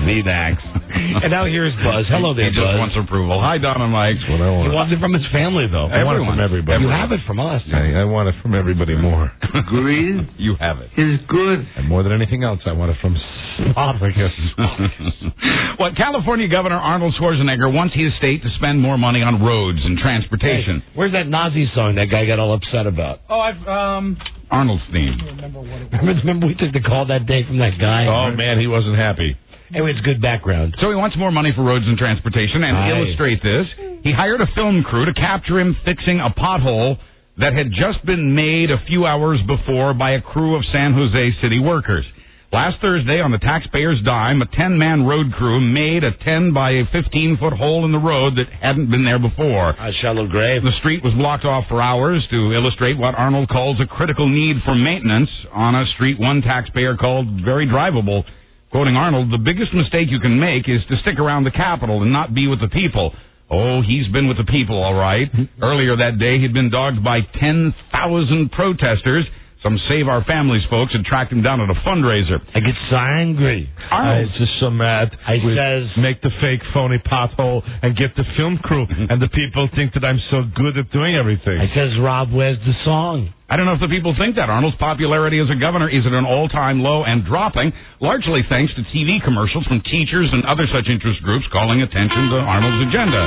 V-Max. And now here's Buzz. Hello there, He just Buzz. wants approval. Hi, Don and Mike. That's what I want. He wants it from his family, though. I want it from everybody. You have it from us. I want it from everybody more. Green You have it. is good. And more than anything else, I want it from Spartacus. Well, California Governor Arnold Schwarzenegger wants his state to spend more money on roads and transportation. Hey, where's that Nazi song that guy got all upset about? Oh, Arnold's theme. Remember we took the call that day from that guy? Oh, man, he wasn't happy. Anyway, it's good background. So he wants more money for roads and transportation, and to Aye. illustrate this, he hired a film crew to capture him fixing a pothole that had just been made a few hours before by a crew of San Jose city workers. Last Thursday, on the taxpayer's dime, a 10-man road crew made a 10 by 15-foot hole in the road that hadn't been there before. A shallow grave. The street was blocked off for hours to illustrate what Arnold calls a critical need for maintenance on a street one taxpayer called very drivable. Quoting Arnold, the biggest mistake you can make is to stick around the Capitol and not be with the people. Oh, he's been with the people, all right. Earlier that day, he'd been dogged by 10,000 protesters. Some Save Our Families folks had tracked him down at a fundraiser. I get so angry. I was just so mad. We says, make the fake phony pothole and get the film crew, and the people think that I'm so good at doing everything. I says, Rob, where's the song? I don't know if the people think that. Arnold's popularity as a governor is at an all-time low and dropping, largely thanks to TV commercials from teachers and other such interest groups calling attention to Arnold's agenda.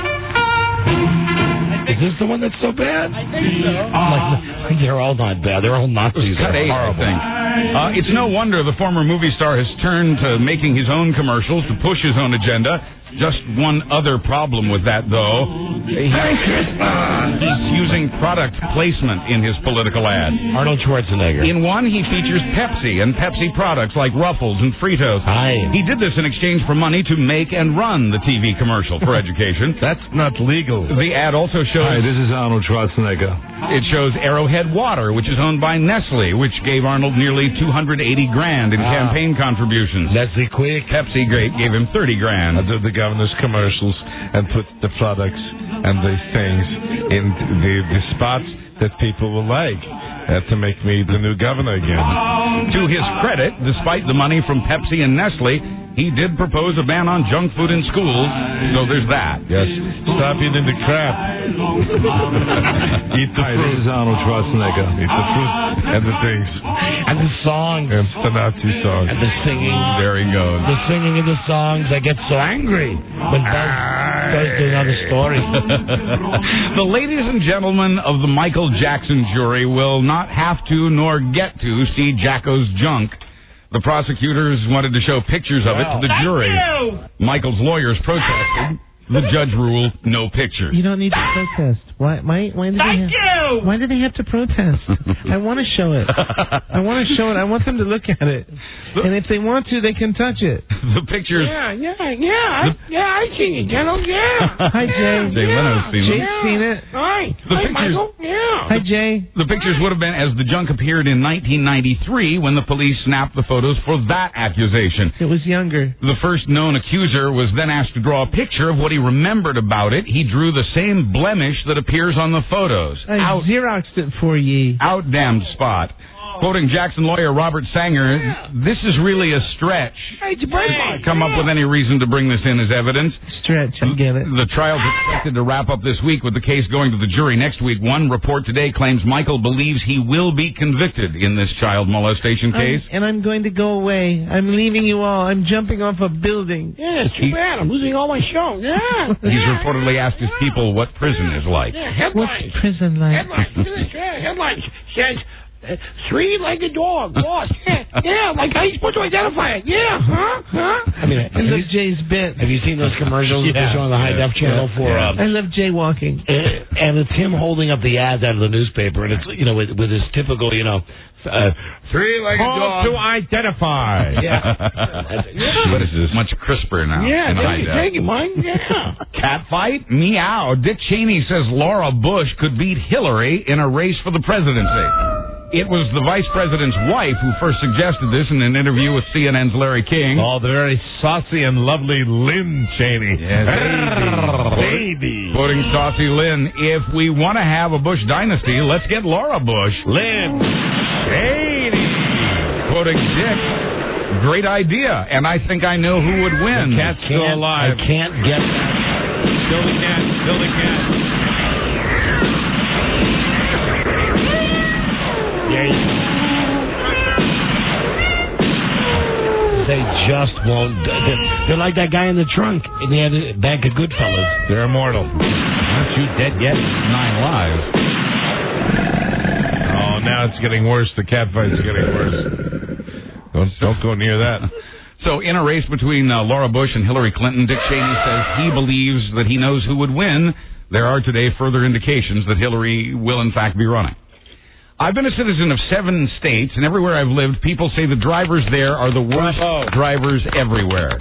Is this the one that's so bad? I think so. Like, they're all not bad. They're all Nazis. Cut They're 8, I horrible. think. It's no wonder the former movie star has turned to making his own commercials to push his own agenda. Just one other problem with that, though. He's using product placement in his political ad. Arnold Schwarzenegger. In one, he features Pepsi and Pepsi products like Ruffles and Fritos. Aye. He did this in exchange for money to make and run the TV commercial for education. That's not legal. The ad also shows... Hi, this is Arnold Schwarzenegger. It shows Arrowhead Water, which is owned by Nestle, which gave Arnold nearly $280,000 in campaign contributions. Leslie Quick. Pepsi gave him $30,000. I did the governor's commercials and put the products and the things in the spots that people will like to make me the new governor again. To his credit, despite the money from Pepsi and Nestle, he did propose a ban on junk food in schools, so there's that. Yes. Stop eating the crap. Eat the fruit. This is Arnold Schwarzenegger. Eat the fruit and the things. And the songs. And the Nazi song. And the singing. There he goes. The singing of the songs. I get so angry when Buzz does another story. The ladies and gentlemen of the Michael Jackson jury will not have to nor get to see Jacko's junk. The prosecutors wanted to show pictures of it to the jury. Michael's lawyers protested. The judge ruled no pictures. You don't need to protest. Why do they have to protest? I want to show it. I want them to look at it. And if they want to, they can touch it. The pictures... I seen it, General, Hi, Jay. Jay Leno's seen them. Jay's seen it. Hi. The pictures... Michael. Yeah. Hi, Jay. The pictures would have been as the junk appeared in 1993 when the police snapped the photos for that accusation. It was younger. The first known accuser was then asked to draw a picture of what he remembered about it. He drew the same blemish that appears on the photos. I Xeroxed it for ye. Out damned spot. Quoting Jackson lawyer Robert Sanger, this is really a stretch. Come up with any reason to bring this in as evidence. Stretch, I get it. The trial's expected to wrap up this week with the case going to the jury next week. One report today claims Michael believes he will be convicted in this child molestation case. And I'm going to go away. I'm leaving you all. I'm jumping off a building. Yeah, it's too bad. I'm losing all my show. Yeah. He's reportedly asked his people what prison is like. Yeah, What's headlines. prison like? Headlines. Look at this. Yeah, headlines. Says, three-legged dog, lost. Yeah, like how you supposed to identify it? Yeah, I mean, I love Jay's bit. have you seen those commercials that they show on the High Def channel for? I love jaywalking. And it's him holding up the ads out of the newspaper, and it's with his typical three-legged dog to identify. What is this? Much crisper now. Yeah, in High Def. thank you, Mike. Yeah. Cat fight? Meow. Dick Cheney says Laura Bush could beat Hillary in a race for the presidency. It was the vice president's wife who first suggested this in an interview with CNN's Larry King. Oh, the very saucy and lovely Lynn Cheney. Yes, baby. Quoting Saucy Lynn, if we want to have a Bush dynasty, let's get Laura Bush. Lynn Cheney. Quoting Dick, Great idea, and I think I know who would win. The cat's still alive. I can't get that. Kill the cat. Kill the cat. There you go. They just won't. They're like that guy in the trunk in the Bank of Goodfellas. They're immortal. Aren't you dead yet? 9 lives. Oh, now it's getting worse. The cat fight's getting worse. Don't go near that. So, in a race between Laura Bush and Hillary Clinton, Dick Cheney says he believes that he knows who would win. There are today further indications that Hillary will, in fact, be running. I've been a citizen of 7 states, and everywhere I've lived, people say the drivers there are the worst drivers everywhere.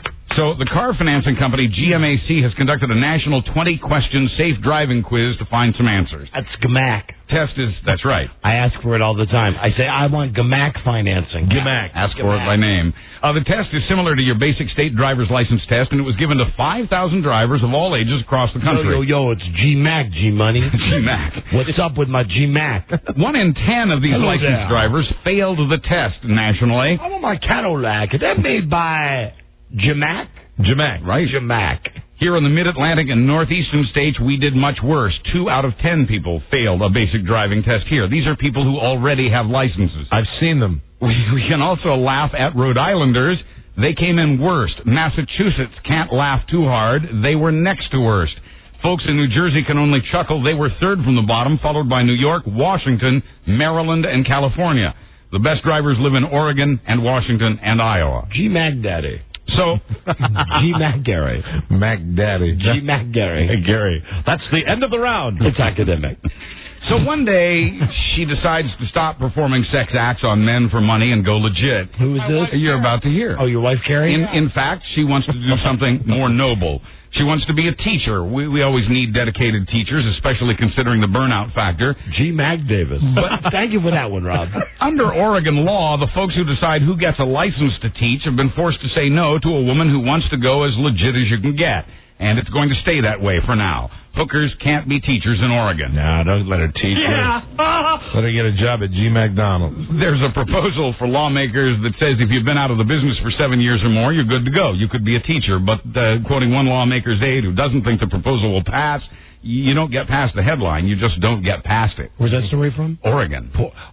So the car financing company GMAC has conducted a national 20-question safe driving quiz to find some answers. That's GMAC. That's right. I ask for it all the time. I say, I want GMAC financing. GMAC. Ask for it by name. The test is similar to your basic state driver's license test, and it was given to 5,000 drivers of all ages across the country. Yo, it's GMAC, G-Money. GMAC. What's up with my GMAC? 1 in 10 of these licensed drivers failed the test nationally. I want my Cadillac. Is that made by GMAC? GMAC, right? GMAC. Here in the Mid-Atlantic and Northeastern states, we did much worse. 2 out of 10 people failed a basic driving test here. These are people who already have licenses. I've seen them. We can also laugh at Rhode Islanders. They came in worst. Massachusetts can't laugh too hard. They were next to worst. Folks in New Jersey can only chuckle. They were third from the bottom, followed by New York, Washington, Maryland, and California. The best drivers live in Oregon and Washington and Iowa. G-Mac Daddy. So, G-Mac Gary. Mac Daddy. G-Mac Gary. Hey, Gary. That's the end of the round. It's academic. So one day, she decides to stop performing sex acts on men for money and go legit. Who is this? You're about to hear. Oh, your wife, Carrie? In fact, she wants to do something more noble. She wants to be a teacher. We always need dedicated teachers, especially considering the burnout factor. G-Mac Davis. But thank you for that one, Rob. Under Oregon law, the folks who decide who gets a license to teach have been forced to say no to a woman who wants to go as legit as you can get. And it's going to stay that way for now. Hookers can't be teachers in Oregon. No, don't let her teach. Yeah. Let her get a job at G. McDonald's. There's a proposal for lawmakers that says if you've been out of the business for 7 years or more, you're good to go. You could be a teacher. But quoting one lawmaker's aide who doesn't think the proposal will pass, you don't get past the headline. You just don't get past it. Where's that story from? Oregon.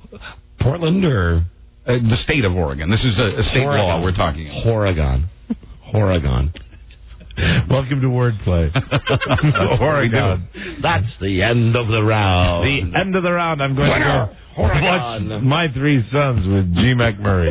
Portland or? The state of Oregon. This is a state law we're talking about. Oregon. Welcome to Wordplay. Oregon. That's the end of the round. The end of the round. I'm going to watch My Three Sons with G. McMurray.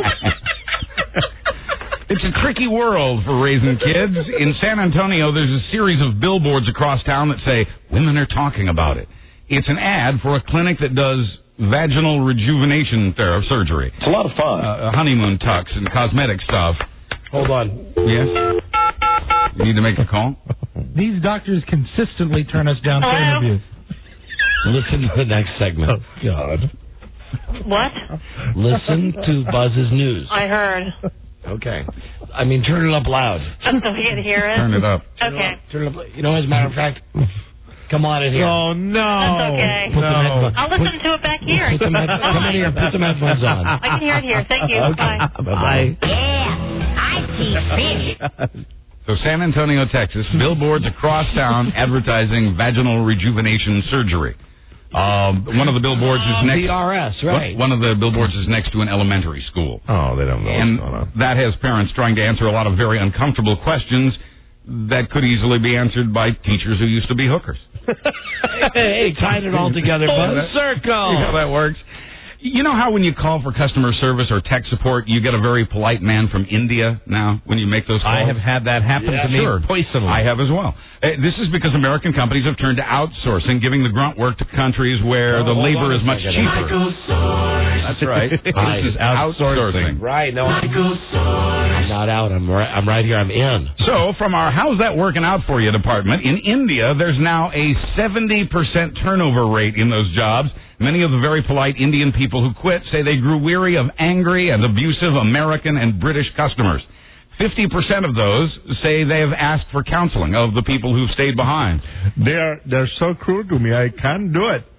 It's a tricky world for raising kids. In San Antonio, there's a series of billboards across town that say, women are talking about it. It's an ad for a clinic that does vaginal rejuvenation surgery. It's a lot of fun. Honeymoon tucks and cosmetic stuff. Hold on. Yes? You need to make a call? These doctors consistently turn us down for interviews. Listen to the next segment. Oh, God. What? Listen to Buzz's news. I heard. Okay. I mean, turn it up loud. So we can hear it? Turn it up. Okay. Turn it up. You know, as a matter of fact, come on in here. Oh, no. That's okay. I'll listen to it back here. Come in here. Put some headphones on. I can hear it here. Thank you. Okay. Bye. Bye. Yeah, I see fish. So San Antonio, Texas, billboards across town advertising vaginal rejuvenation surgery. One of the billboards is next. VRS, right? One of the billboards is next to an elementary school. Oh, they don't know what's going on. And that has parents trying to answer a lot of very uncomfortable questions that could easily be answered by teachers who used to be hookers. Hey, tied it all together, Buzz. Circle. You know how that works? You know how when you call for customer service or tech support, you get a very polite man from India now when you make those calls? I have had that happen to me personally. I have as well. This is because American companies have turned to outsourcing, giving the grunt work to countries where the labor is much cheaper. That's right. This is outsourcing. Right. No, I'm not out. I'm right here. I'm in. So, from our How's That Working Out For You department, in India, there's now a 70% turnover rate in those jobs. Many of the very polite Indian people who quit say they grew weary of angry and abusive American and British customers. 50% of those say they have asked for counseling of the people who've stayed behind. They're so cruel to me, I can't do it.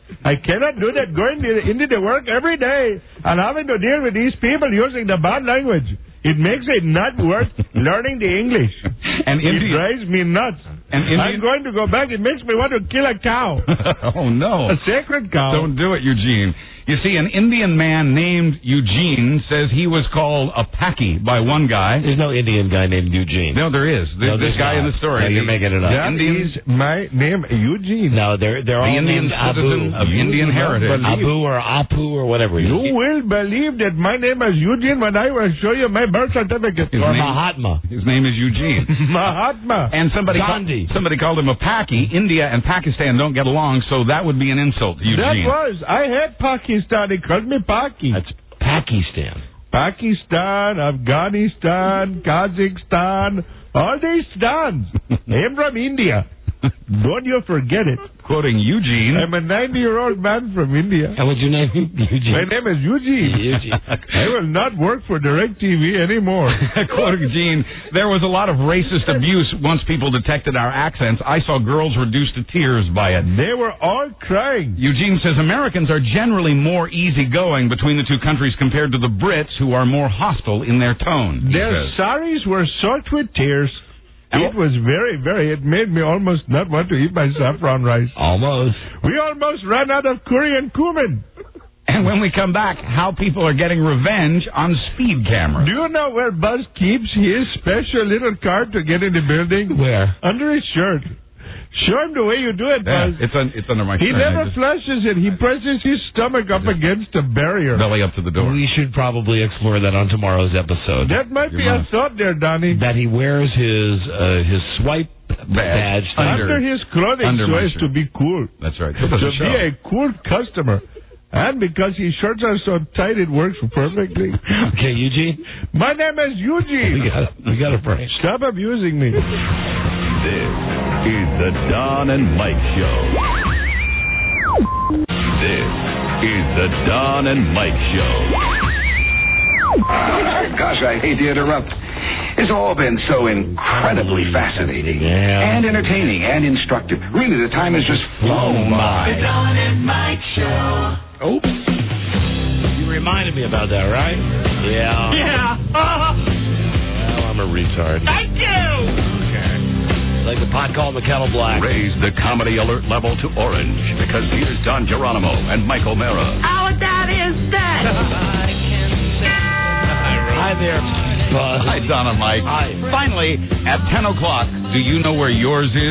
I cannot do that going into the work every day and having to deal with these people using the bad language. It makes it not worth learning the English. And it drives me nuts. And I'm going to go back. It makes me want to kill a cow. Oh, no. A sacred cow. Don't do it, Eugene. You see, an Indian man named Eugene says he was called a Paki by one guy. There's no Indian guy named Eugene. No, there is. This guy in the story. No, you're making it up. That is my name, Eugene. No, they're all the Indian named citizen Abu. of Indian heritage. Abu or Apu or whatever. You will believe that my name is Eugene when I will show you my birth certificate. Or Mahatma. His name is Eugene. Mahatma. And somebody called him a Paki. India and Pakistan don't get along, so that would be an insult to Eugene. I had Pakistan. He called me Paki. That's Pakistan. Pakistan, Afghanistan, Kazakhstan, all these stands. I'm from India. Don't you forget it. Quoting Eugene. I'm a 90-year-old man from India. And what's your name? Eugene. My name is Eugene. I will not work for DirecTV anymore. Quoting Eugene, there was a lot of racist abuse once people detected our accents. I saw girls reduced to tears by it. They were all crying. Eugene says Americans are generally more easygoing between the two countries compared to the Brits, who are more hostile in their tone. Their saris were soaked with tears. It was it made me almost not want to eat my saffron rice. Almost. We almost ran out of curry and cumin. And when we come back, how people are getting revenge on speed cameras. Do you know where Buzz keeps his special little card to get in the building? Where? Under his shirt. Show him the way you do it, Buzz. It's under my shirt. He never flushes it. He presses his stomach up against a barrier. Belly up to the door. We should probably explore that on tomorrow's episode. That might be a thought there, Donnie. That he wears his swipe badge under his clothing so as to be cool. That's right. To be a cool customer. And because his shirts are so tight, it works perfectly. Okay, Eugene? My name is Eugene. We got a break. Stop abusing me. This is the Don and Mike Show. This is the Don and Mike Show. Gosh, I hate to interrupt. It's all been so incredibly fascinating and entertaining and instructive. Really, the time has just flown by. The Don and Mike Show. Oops. You reminded me about that, right? Yeah. Yeah. Well, I'm a retard. Thank you. Okay. Like the pot called the kettle black. Raise the comedy alert level to orange because here's Don Geronimo and Mike O'Mara. Our dad is dead. Hi there, Buzz. Hi, Don and Mike. Hi. Finally, at 10 o'clock, do you know where yours is?